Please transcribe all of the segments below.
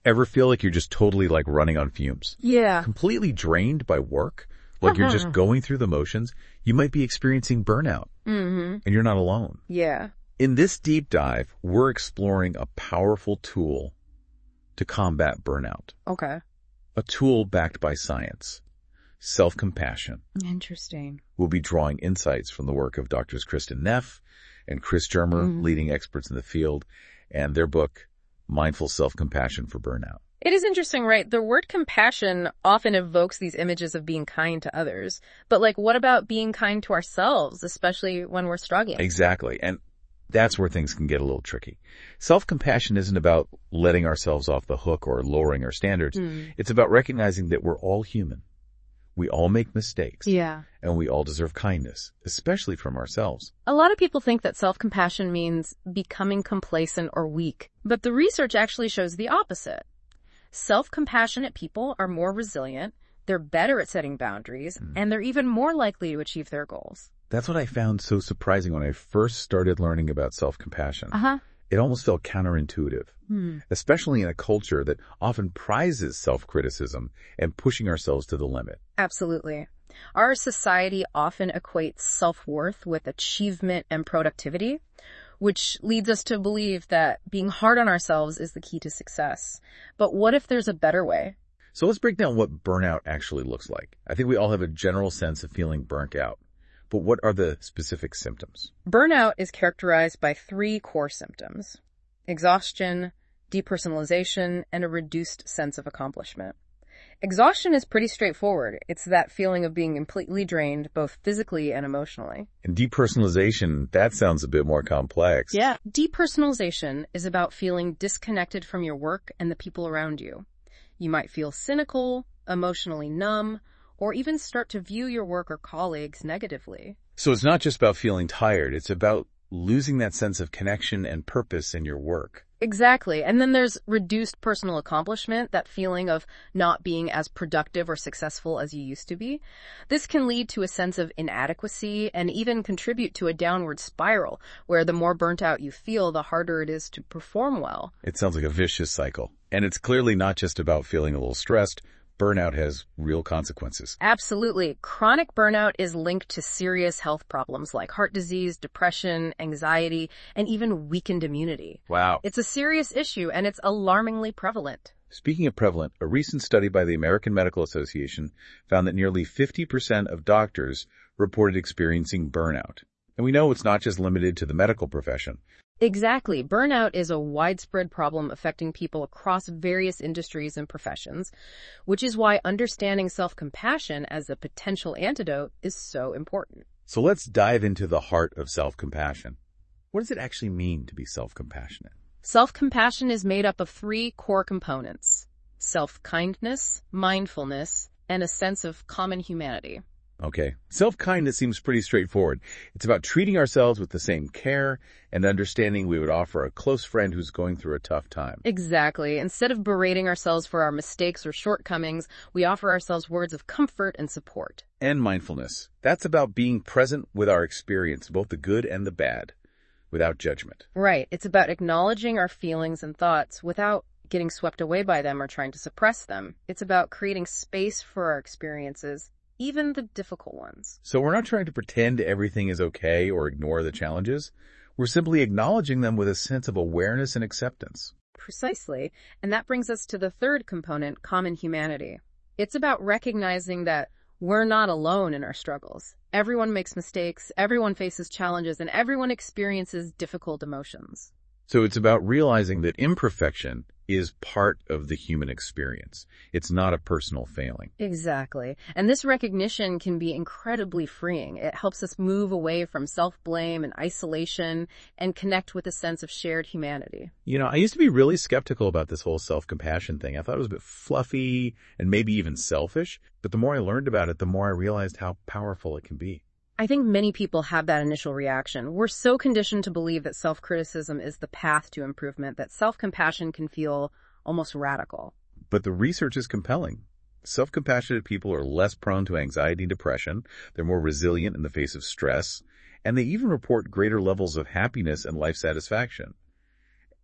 Ever feel like you're just totally like running on fumes? Yeah. Completely drained by work? Like you're just going through the motions? You might be experiencing burnout. And you're not alone. Yeah. In this deep dive, we're exploring a powerful tool to combat burnout. Okay. A tool backed by science. Self-compassion. Interesting. We'll be drawing insights from the work of Drs. Kristen Neff and Chris Germer, leading experts in the field, and their book, Mindful Self-Compassion for Burnout. It is interesting, right? The word compassion often evokes these images of being kind to others. But like, what about being kind to ourselves, especially when we're struggling? Exactly. And that's where things can get a little tricky. Self-compassion isn't about letting ourselves off the hook or lowering our standards. It's about recognizing that we're all human. We all make mistakes. Yeah. And we all deserve kindness, especially from ourselves. A lot of people think that self-compassion means becoming complacent or weak, but the research actually shows the opposite. Self-compassionate people are more resilient, they're better at setting boundaries, and they're even more likely to achieve their goals. That's what I found so surprising when I first started learning about self-compassion. It almost felt counterintuitive, especially in a culture that often prizes self-criticism and pushing ourselves to the limit. Absolutely. Our society often equates self-worth with achievement and productivity, which leads us to believe that being hard on ourselves is the key to success. But what if there's a better way? So let's break down what burnout actually looks like. I think we all have a general sense of feeling burnt out. But what are the specific symptoms? Burnout is characterized by 3 core symptoms: exhaustion, depersonalization, and a reduced sense of accomplishment. Exhaustion is pretty straightforward. It's that feeling of being completely drained, both physically and emotionally. And depersonalization, that sounds a bit more complex. Yeah. Depersonalization is about feeling disconnected from your work and the people around you. You might feel cynical, emotionally numb, or even start to view your work or colleagues negatively. So it's not just about feeling tired. It's about losing that sense of connection and purpose in your work. Exactly. And then there's reduced personal accomplishment, that feeling of not being as productive or successful as you used to be. This can lead to a sense of inadequacy and even contribute to a downward spiral, where the more burnt out you feel, the harder it is to perform well. It sounds like a vicious cycle. And it's clearly not just about feeling a little stressed. Burnout has real consequences. Absolutely. Chronic burnout is linked to serious health problems like heart disease, depression, anxiety, and even weakened immunity. Wow. It's a serious issue, and it's alarmingly prevalent. Speaking of prevalent, a recent study by the American Medical Association found that nearly 50% of doctors reported experiencing burnout. And we know it's not just limited to the medical profession. Exactly. Burnout is a widespread problem affecting people across various industries and professions, which is why understanding self-compassion as a potential antidote is so important. So let's dive into the heart of self-compassion. What does it actually mean to be self-compassionate? Self-compassion is made up of 3 core components: self-kindness, mindfulness, and a sense of common humanity. Okay. Self-kindness seems pretty straightforward. It's about treating ourselves with the same care and understanding we would offer a close friend who's going through a tough time. Exactly. Instead of berating ourselves for our mistakes or shortcomings, we offer ourselves words of comfort and support. And mindfulness. That's about being present with our experience, both the good and the bad, without judgment. Right. It's about acknowledging our feelings and thoughts without getting swept away by them or trying to suppress them. It's about creating space for our experiences, even the difficult ones. So we're not trying to pretend everything is okay or ignore the challenges. We're simply acknowledging them with a sense of awareness and acceptance. Precisely. And that brings us to the third component, common humanity. It's about recognizing that we're not alone in our struggles. Everyone makes mistakes, everyone faces challenges, and everyone experiences difficult emotions. So it's about realizing that imperfection is part of the human experience. It's not a personal failing. Exactly. And this recognition can be incredibly freeing. It helps us move away from self-blame and isolation and connect with a sense of shared humanity. You know, I used to be really skeptical about this whole self-compassion thing. I thought it was a bit fluffy and maybe even selfish. But the more I learned about it, the more I realized how powerful it can be. I think many people have that initial reaction. We're so conditioned to believe that self-criticism is the path to improvement that self-compassion can feel almost radical. But the research is compelling. Self-compassionate people are less prone to anxiety and depression. They're more resilient in the face of stress. And they even report greater levels of happiness and life satisfaction.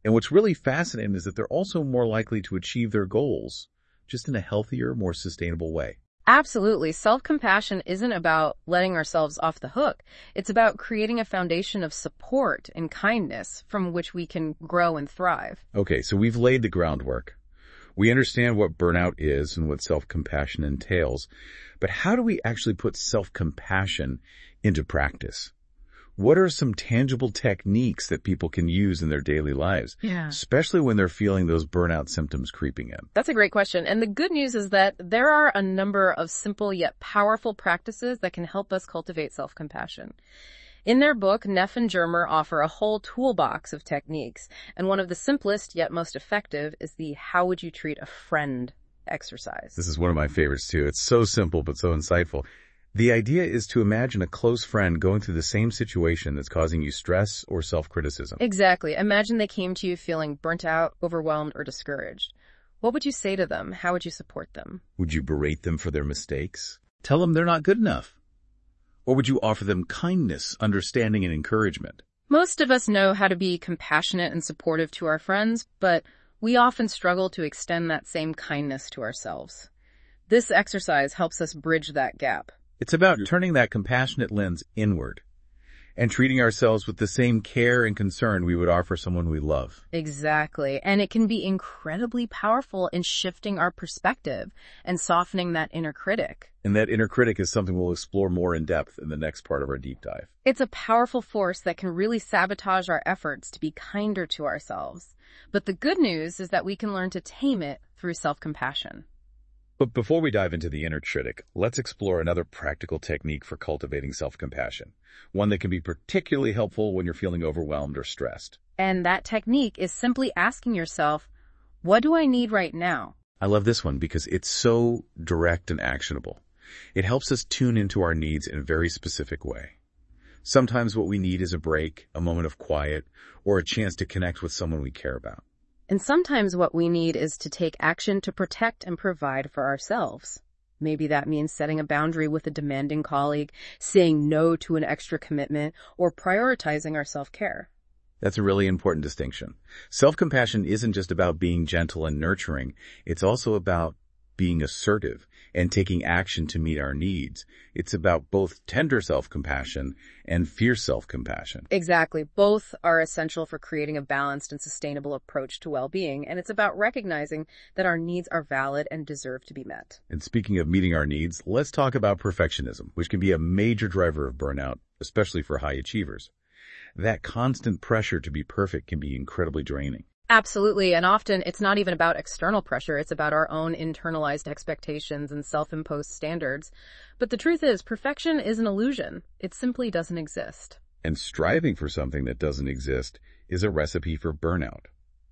And what's really fascinating is that they're also more likely to achieve their goals, just in a healthier, more sustainable way. Absolutely. Self-compassion isn't about letting ourselves off the hook. It's about creating a foundation of support and kindness from which we can grow and thrive. Okay, so we've laid the groundwork. We understand what burnout is and what self-compassion entails, but how do we actually put self-compassion into practice? What are some tangible techniques that people can use in their daily lives, especially when they're feeling those burnout symptoms creeping in? That's a great question. And the good news is that there are a number of simple yet powerful practices that can help us cultivate self-compassion. In their book, Neff and Germer offer a whole toolbox of techniques, and one of the simplest yet most effective is the How Would You Treat a Friend exercise. This is one of my favorites too. It's so simple but so insightful. The idea is to imagine a close friend going through the same situation that's causing you stress or self-criticism. Exactly. Imagine they came to you feeling burnt out, overwhelmed, or discouraged. What would you say to them? How would you support them? Would you berate them for their mistakes? Tell them they're not good enough? Or would you offer them kindness, understanding, and encouragement? Most of us know how to be compassionate and supportive to our friends, but we often struggle to extend that same kindness to ourselves. This exercise helps us bridge that gap. It's about turning that compassionate lens inward and treating ourselves with the same care and concern we would offer someone we love. Exactly. And it can be incredibly powerful in shifting our perspective and softening that inner critic. And that inner critic is something we'll explore more in depth in the next part of our deep dive. It's a powerful force that can really sabotage our efforts to be kinder to ourselves. But the good news is that we can learn to tame it through self-compassion. But before we dive into the inner critic, let's explore another practical technique for cultivating self-compassion, one that can be particularly helpful when you're feeling overwhelmed or stressed. And that technique is simply asking yourself, what do I need right now? I love this one because it's so direct and actionable. It helps us tune into our needs in a very specific way. Sometimes what we need is a break, a moment of quiet, or a chance to connect with someone we care about. And sometimes what we need is to take action to protect and provide for ourselves. Maybe that means setting a boundary with a demanding colleague, saying no to an extra commitment, or prioritizing our self-care. That's a really important distinction. Self-compassion isn't just about being gentle and nurturing. It's also about being assertive and taking action to meet our needs. It's about both tender self-compassion and fierce self-compassion. Exactly. Both are essential for creating a balanced and sustainable approach to well-being, and it's about recognizing that our needs are valid and deserve to be met. And speaking of meeting our needs, let's talk about perfectionism, which can be a major driver of burnout, especially for high achievers. That constant pressure to be perfect can be incredibly draining. Absolutely, and often it's not even about external pressure, it's about our own internalized expectations and self-imposed standards. But the truth is, perfection is an illusion. It simply doesn't exist. And striving for something that doesn't exist is a recipe for burnout.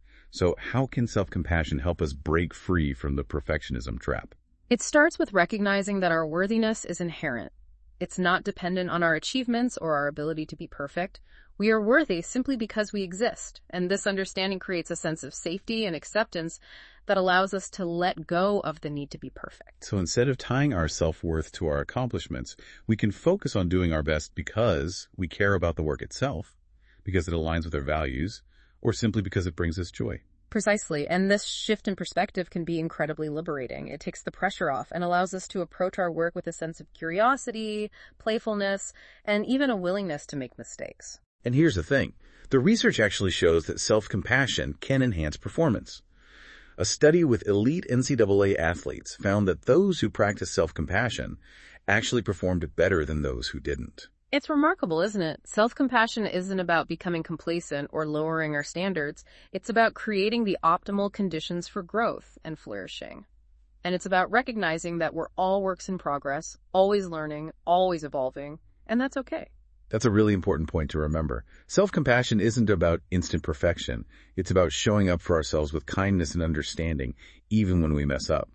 So how can self-compassion help us break free from the perfectionism trap? It starts with recognizing that our worthiness is inherent. It's not dependent on our achievements or our ability to be perfect. We are worthy simply because we exist, and this understanding creates a sense of safety and acceptance that allows us to let go of the need to be perfect. So instead of tying our self-worth to our accomplishments, we can focus on doing our best because we care about the work itself, because it aligns with our values, or simply because it brings us joy. Precisely, and this shift in perspective can be incredibly liberating. It takes the pressure off and allows us to approach our work with a sense of curiosity, playfulness, and even a willingness to make mistakes. And here's the thing. The research actually shows that self-compassion can enhance performance. A study with elite NCAA athletes found that those who practiced self-compassion actually performed better than those who didn't. It's remarkable, isn't it? Self-compassion isn't about becoming complacent or lowering our standards. It's about creating the optimal conditions for growth and flourishing. And it's about recognizing that we're all works in progress, always learning, always evolving, and that's okay. That's a really important point to remember. Self-compassion isn't about instant perfection. It's about showing up for ourselves with kindness and understanding, even when we mess up.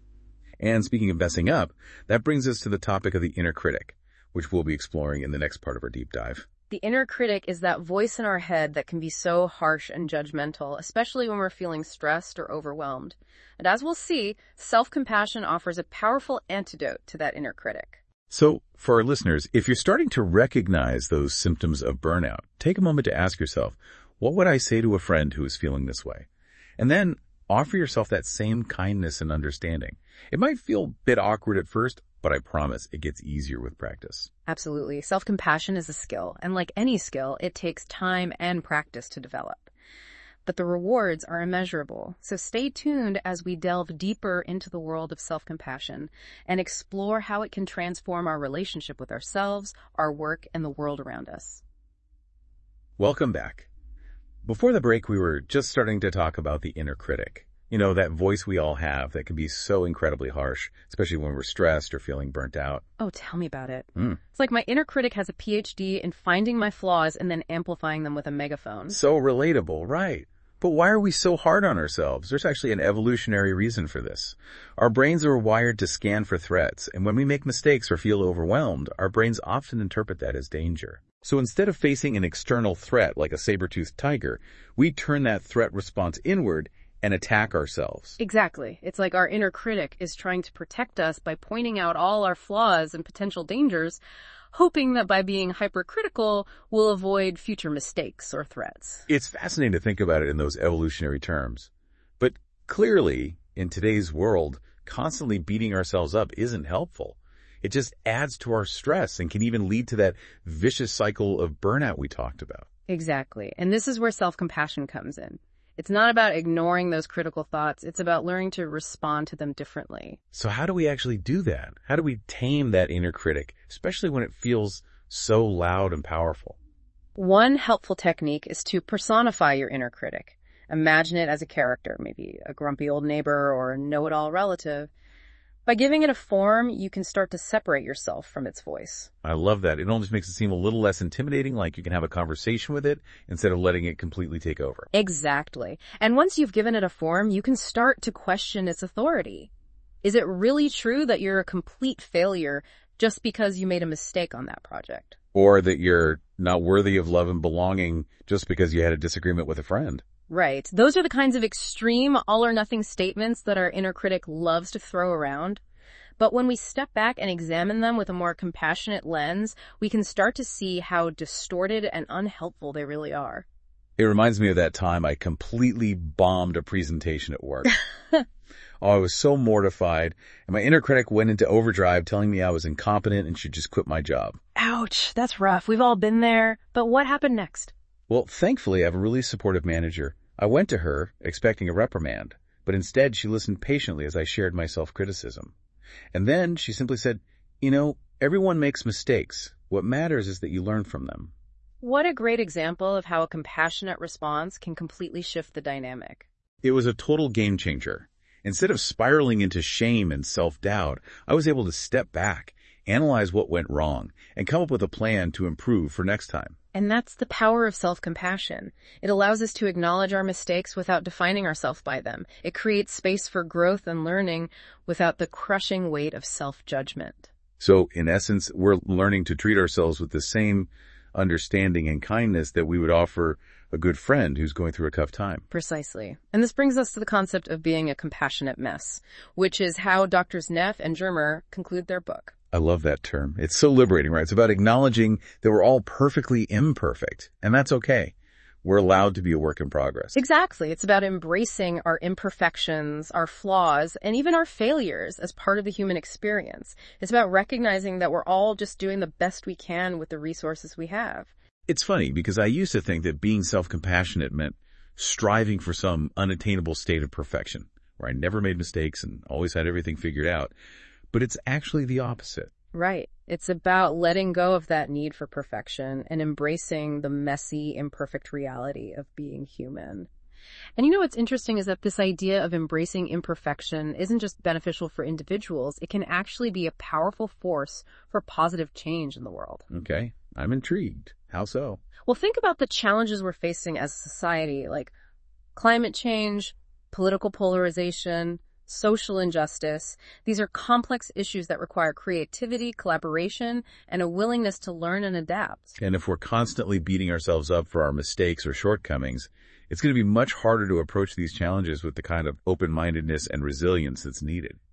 And speaking of messing up, that brings us to the topic of the inner critic, which we'll be exploring in the next part of our deep dive. The inner critic is that voice in our head that can be so harsh and judgmental, especially when we're feeling stressed or overwhelmed. And as we'll see, self-compassion offers a powerful antidote to that inner critic. So, for our listeners, if you're starting to recognize those symptoms of burnout, take a moment to ask yourself, What would I say to a friend who is feeling this way? And then offer yourself that same kindness and understanding. It might feel a bit awkward at first, but I promise it gets easier with practice. Absolutely. Self-compassion is a skill, and like any skill, it takes time and practice to develop. But the rewards are immeasurable, so stay tuned as we delve deeper into the world of self-compassion and explore how it can transform our relationship with ourselves, our work, and the world around us. Welcome back. Before the break, we were just starting to talk about the inner critic. You know, that voice we all have that can be so incredibly harsh, especially when we're stressed or feeling burnt out. Oh, tell me about it. It's like my inner critic has a PhD in finding my flaws and then amplifying them with a megaphone. So relatable, right? But why are we so hard on ourselves? There's actually an evolutionary reason for this. Our brains are wired to scan for threats, and when we make mistakes or feel overwhelmed, our brains often interpret that as danger. So instead of facing an external threat like a saber-toothed tiger, we turn that threat response inward and attack ourselves. Exactly. It's like our inner critic is trying to protect us by pointing out all our flaws and potential dangers, hoping that by being hypercritical, we'll avoid future mistakes or threats. It's fascinating to think about it in those evolutionary terms. But clearly, in today's world, constantly beating ourselves up isn't helpful. It just adds to our stress and can even lead to that vicious cycle of burnout we talked about. Exactly. And this is where self-compassion comes in. It's not about ignoring those critical thoughts. It's about learning to respond to them differently. So how do we actually do that? How do we tame that inner critic, especially when it feels so loud and powerful? One helpful technique is to personify your inner critic. Imagine it as a character, maybe a grumpy old neighbor or a know-it-all relative. By giving it a form, you can start to separate yourself from its voice. I love that. It almost makes it seem a little less intimidating, like you can have a conversation with it instead of letting it completely take over. Exactly. And once you've given it a form, you can start to question its authority. Is it really true that you're a complete failure just because you made a mistake on that project? Or that you're not worthy of love and belonging just because you had a disagreement with a friend? Right. Those are the kinds of extreme all-or-nothing statements that our inner critic loves to throw around. But when we step back and examine them with a more compassionate lens, we can start to see how distorted and unhelpful they really are. It reminds me of that time I completely bombed a presentation at work. I was so mortified, and my inner critic went into overdrive telling me I was incompetent and should just quit my job. Ouch, that's rough. We've all been there. But what happened next? Well, thankfully, I have a really supportive manager. I went to her expecting a reprimand, but instead she listened patiently as I shared my self-criticism. And then she simply said, you know, everyone makes mistakes. What matters is that you learn from them. What a great example of how a compassionate response can completely shift the dynamic. It was a total game changer. Instead of spiraling into shame and self-doubt, I was able to step back, analyze what went wrong, and come up with a plan to improve for next time. And that's the power of self-compassion. It allows us to acknowledge our mistakes without defining ourselves by them. It creates space for growth and learning without the crushing weight of self-judgment. So, in essence, we're learning to treat ourselves with the same understanding and kindness that we would offer a good friend who's going through a tough time. Precisely. And this brings us to the concept of being a compassionate mess, which is how Drs. Neff and Germer conclude their book. I love that term. It's so liberating, right? It's about acknowledging that we're all perfectly imperfect, and that's okay. We're allowed to be a work in progress. Exactly. It's about embracing our imperfections, our flaws, and even our failures as part of the human experience. It's about recognizing that we're all just doing the best we can with the resources we have. It's funny because I used to think that being self-compassionate meant striving for some unattainable state of perfection, where I never made mistakes and always had everything figured out. But it's actually the opposite. Right. It's about letting go of that need for perfection and embracing the messy, imperfect reality of being human. And you know what's interesting is that this idea of embracing imperfection isn't just beneficial for individuals. It can actually be a powerful force for positive change in the world. Okay. I'm intrigued. How so? Well, think about the challenges we're facing as a society, like climate change, political polarization, social injustice. These are complex issues that require creativity, collaboration, and a willingness to learn and adapt. And if we're constantly beating ourselves up for our mistakes or shortcomings, it's going to be much harder to approach these challenges with the kind of open-mindedness and resilience that's needed.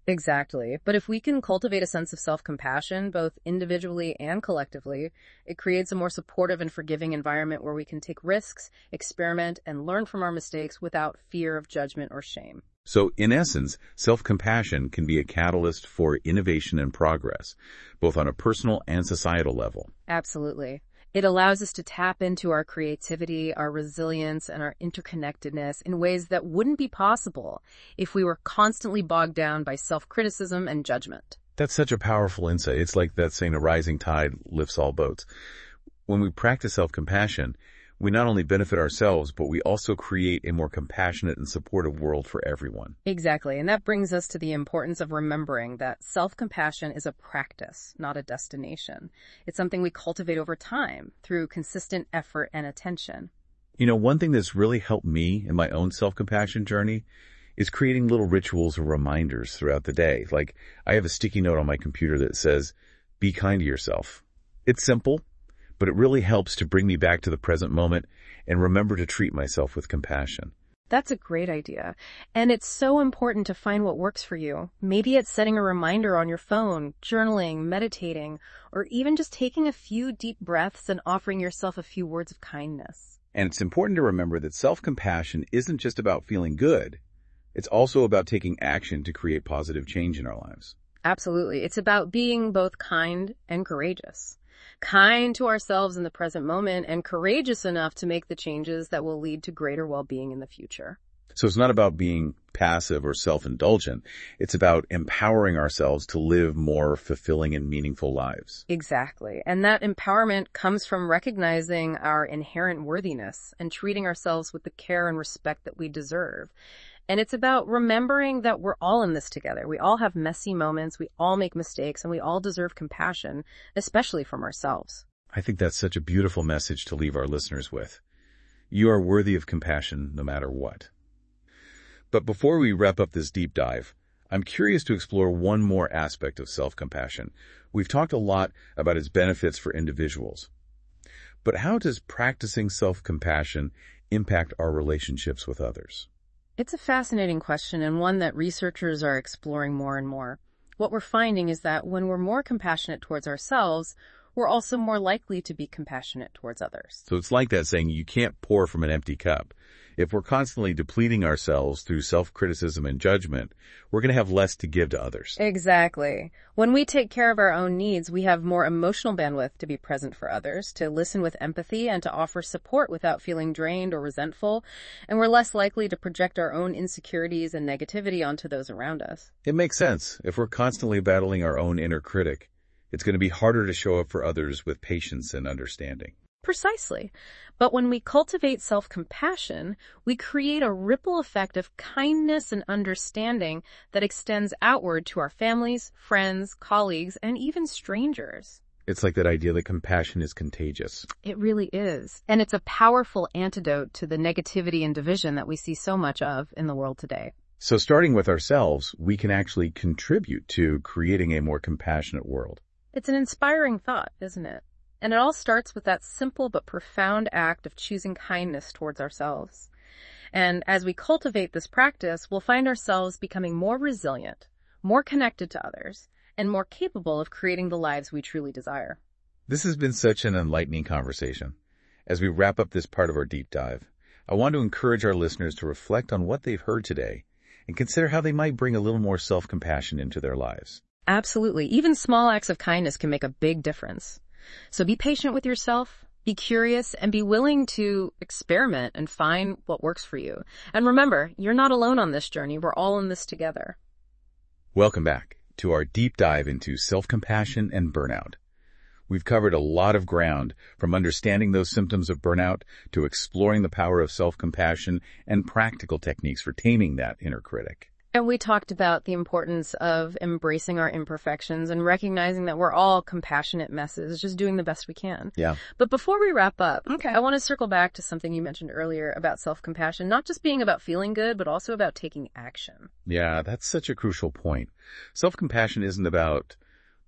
Exactly. But if we can cultivate a sense of self-compassion, both individually and collectively, it creates a more supportive and forgiving environment where we can take risks, experiment, and learn from our mistakes without fear of judgment or shame. So, in essence, self-compassion can be a catalyst for innovation and progress, both on a personal and societal level. Absolutely. It allows us to tap into our creativity, our resilience, and our interconnectedness in ways that wouldn't be possible if we were constantly bogged down by self-criticism and judgment. That's such a powerful insight. It's like that saying, a rising tide lifts all boats. When we practice self-compassion, we not only benefit ourselves, but we also create a more compassionate and supportive world for everyone. Exactly. And that brings us to the importance of remembering that self-compassion is a practice, not a destination. It's something we cultivate over time through consistent effort and attention. You know, one thing that's really helped me in my own self-compassion journey is creating little rituals or reminders throughout the day. Like, I have a sticky note on my computer that says, "Be kind to yourself." It's simple, but it really helps to bring me back to the present moment and remember to treat myself with compassion. That's a great idea. And it's so important to find what works for you. Maybe it's setting a reminder on your phone, journaling, meditating, or even just taking a few deep breaths and offering yourself a few words of kindness. And it's important to remember that self-compassion isn't just about feeling good. It's also about taking action to create positive change in our lives. Absolutely. It's about being both kind and courageous. Kind to ourselves in the present moment and courageous enough to make the changes that will lead to greater well-being in the future. So it's not about being passive or self-indulgent. It's about empowering ourselves to live more fulfilling and meaningful lives. Exactly. And that empowerment comes from recognizing our inherent worthiness and treating ourselves with the care and respect that we deserve. And it's about remembering that we're all in this together. We all have messy moments, we all make mistakes, and we all deserve compassion, especially from ourselves. I think that's such a beautiful message to leave our listeners with. You are worthy of compassion no matter what. But before we wrap up this deep dive, I'm curious to explore one more aspect of self-compassion. We've talked a lot about its benefits for individuals. But how does practicing self-compassion impact our relationships with others? It's a fascinating question and one that researchers are exploring more and more. What we're finding is that when we're more compassionate towards ourselves, we're also more likely to be compassionate towards others. So it's like that saying, you can't pour from an empty cup. If we're constantly depleting ourselves through self-criticism and judgment, we're going to have less to give to others. Exactly. When we take care of our own needs, we have more emotional bandwidth to be present for others, to listen with empathy, and to offer support without feeling drained or resentful. And we're less likely to project our own insecurities and negativity onto those around us. It makes sense. If we're constantly battling our own inner critic, it's going to be harder to show up for others with patience and understanding. Precisely. But when we cultivate self-compassion, we create a ripple effect of kindness and understanding that extends outward to our families, friends, colleagues, and even strangers. It's like that idea that compassion is contagious. It really is. And it's a powerful antidote to the negativity and division that we see so much of in the world today. So starting with ourselves, we can actually contribute to creating a more compassionate world. It's an inspiring thought, isn't it? And it all starts with that simple but profound act of choosing kindness towards ourselves. And as we cultivate this practice, we'll find ourselves becoming more resilient, more connected to others, and more capable of creating the lives we truly desire. This has been such an enlightening conversation. As we wrap up this part of our deep dive, I want to encourage our listeners to reflect on what they've heard today and consider how they might bring a little more self-compassion into their lives. Absolutely. Even small acts of kindness can make a big difference. So be patient with yourself, be curious, and be willing to experiment and find what works for you. And remember, you're not alone on this journey. We're all in this together. Welcome back to our deep dive into self-compassion and burnout. We've covered a lot of ground, from understanding those symptoms of burnout to exploring the power of self-compassion and practical techniques for taming that inner critic. And we talked about the importance of embracing our imperfections and recognizing that we're all compassionate messes, just doing the best we can. Yeah. But before we wrap up, I want to circle back to something you mentioned earlier about self-compassion, not just being about feeling good, but also about taking action. Yeah, that's such a crucial point. Self-compassion isn't about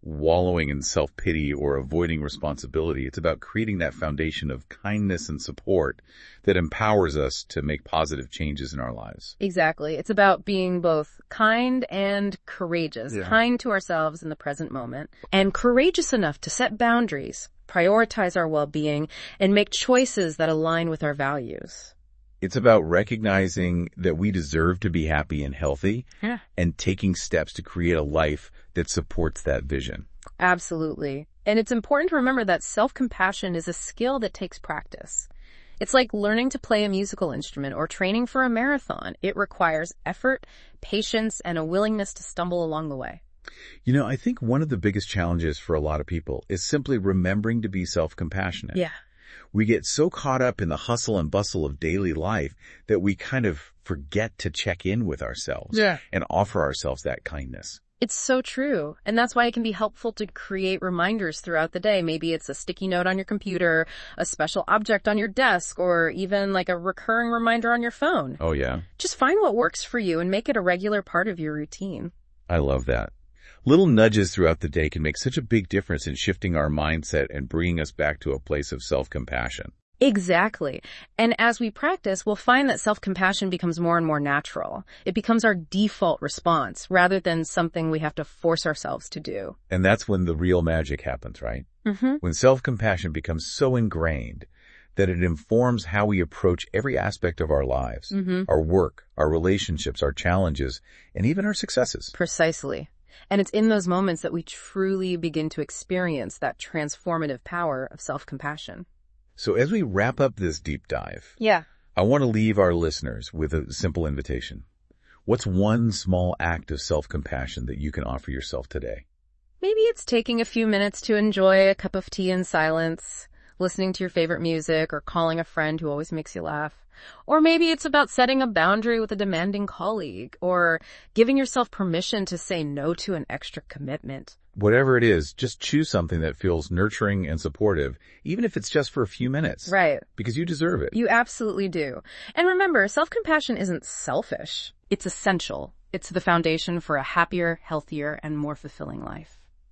wallowing in self-pity or avoiding responsibility. It's about creating that foundation of kindness and support that empowers us to make positive changes in our lives. Exactly. It's about being both kind and courageous, kind to ourselves in the present moment, and courageous enough to set boundaries, prioritize our well-being, and make choices that align with our values. It's about recognizing that we deserve to be happy and healthy and taking steps to create a life that supports that vision. Absolutely. And it's important to remember that self-compassion is a skill that takes practice. It's like learning to play a musical instrument or training for a marathon. It requires effort, patience, and a willingness to stumble along the way. You know, I think one of the biggest challenges for a lot of people is simply remembering to be self-compassionate. Yeah. We get so caught up in the hustle and bustle of daily life that we kind of forget to check in with ourselves and offer ourselves that kindness. It's so true. And that's why it can be helpful to create reminders throughout the day. Maybe it's a sticky note on your computer, a special object on your desk, or even like a recurring reminder on your phone. Oh, yeah. Just find what works for you and make it a regular part of your routine. I love that. Little nudges throughout the day can make such a big difference in shifting our mindset and bringing us back to a place of self-compassion. Exactly. And as we practice, we'll find that self-compassion becomes more and more natural. It becomes our default response rather than something we have to force ourselves to do. And that's when the real magic happens, right? When self-compassion becomes so ingrained that it informs how we approach every aspect of our lives, our work, our relationships, our challenges, and even our successes. Precisely. And it's in those moments that we truly begin to experience that transformative power of self-compassion. So as we wrap up this deep dive, I want to leave our listeners with a simple invitation. What's one small act of self-compassion that you can offer yourself today? Maybe it's taking a few minutes to enjoy a cup of tea in silence, listening to your favorite music, or calling a friend who always makes you laugh. Or maybe it's about setting a boundary with a demanding colleague, or giving yourself permission to say no to an extra commitment. Whatever it is, just choose something that feels nurturing and supportive, even if it's just for a few minutes. Right. Because you deserve it. You absolutely do. And remember, self-compassion isn't selfish. It's essential. It's the foundation for a happier, healthier, and more fulfilling life.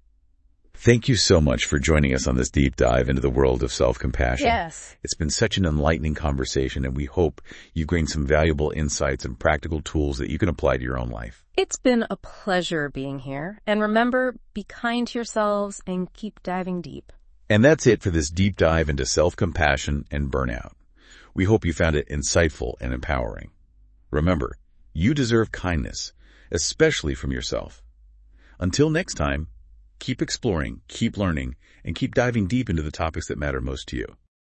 Thank you so much for joining us on this deep dive into the world of self-compassion. Yes. It's been such an enlightening conversation, and we hope you've gained some valuable insights and practical tools that you can apply to your own life. It's been a pleasure being here. And remember, be kind to yourselves and keep diving deep. And that's it for this deep dive into self-compassion and burnout. We hope you found it insightful and empowering. Remember, you deserve kindness, especially from yourself. Until next time, keep exploring, keep learning, and keep diving deep into the topics that matter most to you.